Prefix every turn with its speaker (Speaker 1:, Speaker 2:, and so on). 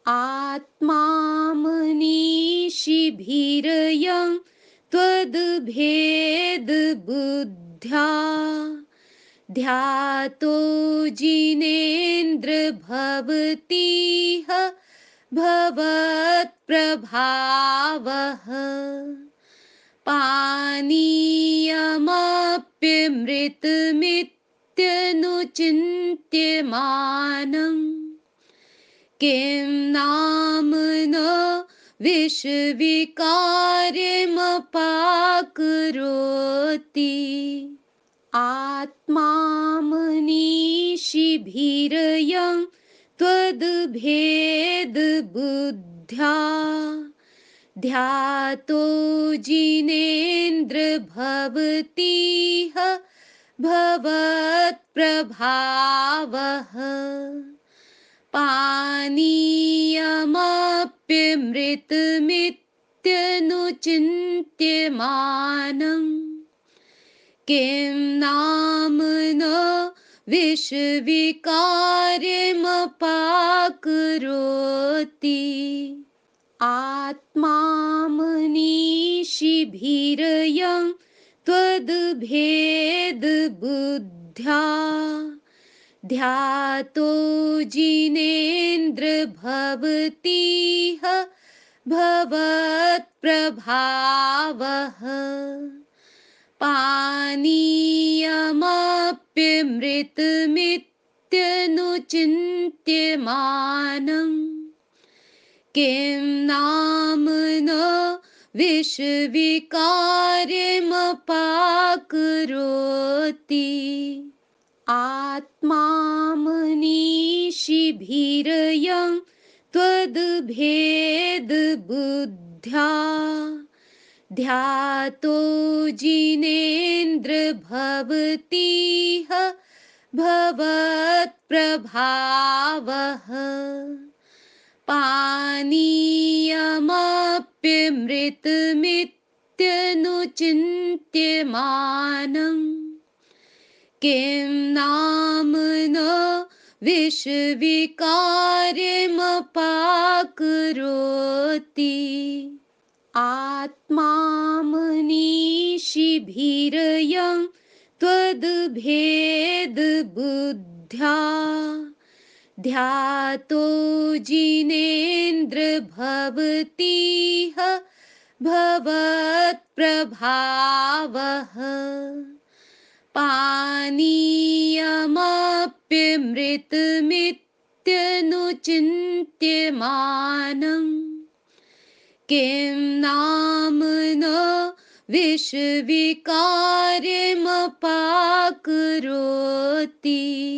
Speaker 1: आत्मामनीषिभिरयं त्वद्भेदबुद्ध्या ध्यातो जिनेन्द्रभवतीह भवत्प्रभावः पानीयमप्यमृतमित्यनुचिन्त्यमानम् किं नाम न विषविकार्यमपाकरोति आत्मामनीषिभिरयं त्वद्भेदबुद्ध्या ध्यातो जिनेन्द्रभवतीह भवत्प्रभावः पानीयमप्यमृतमित्यनुचिन्त्यमानम् किं नाम न विषविकार्यमपाकरोति आत्मामनीषिभिरयं त्वद्भेदबुद्ध्या ध्यातो जिनेन्द्रभवतीह भवत्प्रभावः पानीयमप्यमृतमित्यनुचिन्त्यमानम् किं नाम न विषविकार्यमपाकरोति आत्मामनीषिभिरयं त्वद्भेदबुद्ध्या ध्यातो जिनेन्द्रभवतीह भवत्प्रभावः पानीयमप्यमृतमित्यनुचिन्त्यमानम् किं नाम न विषविकार्यमपाकरोति आत्मामनीषिभिरयं त्वद्भेदबुद्ध्या ध्यातो जिनेन्द्रभवतीह भवत्प्रभावः पानीयमप्यमृतमित्यनुचिन्त्यमानम् किं नाम न विषविकार्यमपाकरोति।